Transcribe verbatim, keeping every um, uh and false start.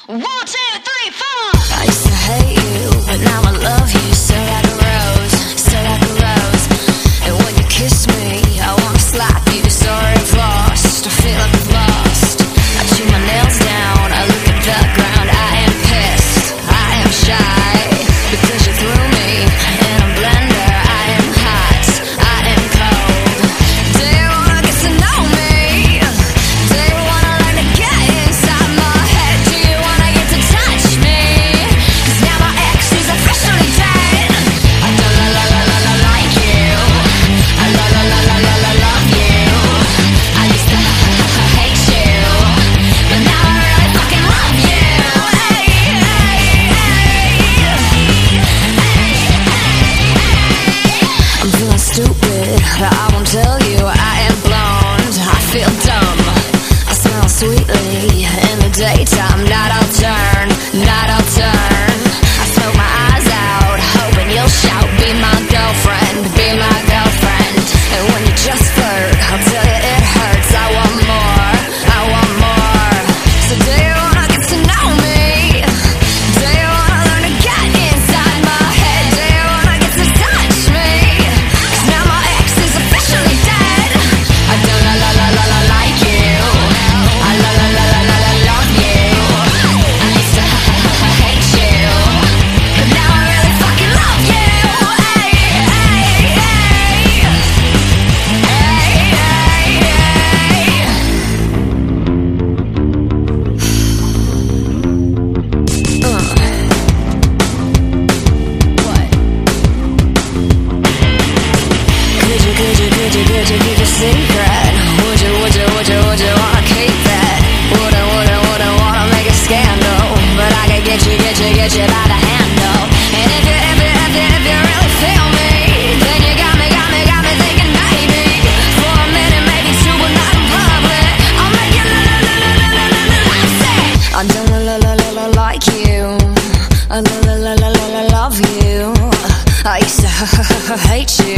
One, two, three, four. I used to hate you, but now I love you. So like a rose, so like a rose. And when you kiss me, I wanna slap you. Sorry I've lost, I feel like I've lost. I chew my nails down, I look at the ground. I am pissed, I am shy, because you threw me in a blender. I am hot, I am cold. Do you wanna get to know me? Do you wanna learn to get inside my head? Do you wanna get to touch me? 'Cause now my ex is officially dead. I don't la la la la la like you. I la la la la la la love you. I used to ha ha ha hate you, but now I really fucking love you. Hey, hey, hey, I'm feeling stupid, but I won't tell you. I am blonde, I feel dumb. I smell sweetly in the daytime. Night I'll turn, night I'll turn. I smoke my eyes out, hoping you'll shout, be my girlfriend, be my girlfriend. And when you just flirt, I'll tell you it hurts. I want more, I want more. So do you wanna get to know me? Do you wanna learn to get inside my head? Do you wanna get to touch me? 'Cause now my ex is officially dead. I don't la la la la la like you. I la la la la la la love you. I used to ha ha ha ha hate you, but now I really fucking love you. Hey, hey, hey. Hey, hey, hey. Uh. What? Could you, could you, could you, could you keep a secret? Would you, would you, would you, would you wanna keep that? Wouldn't, wouldn't, wouldn't wanna make a scandal, but I could get you, get you, get you by the handle. And if you, if you, if you, if you really feel me, then you got me, got me, got me thinking maybe for a minute, maybe two, but not in public. I'll make you la la la la la la la la la say. I don't la la la la la like you. I la la la la la la love you. I used to hate you.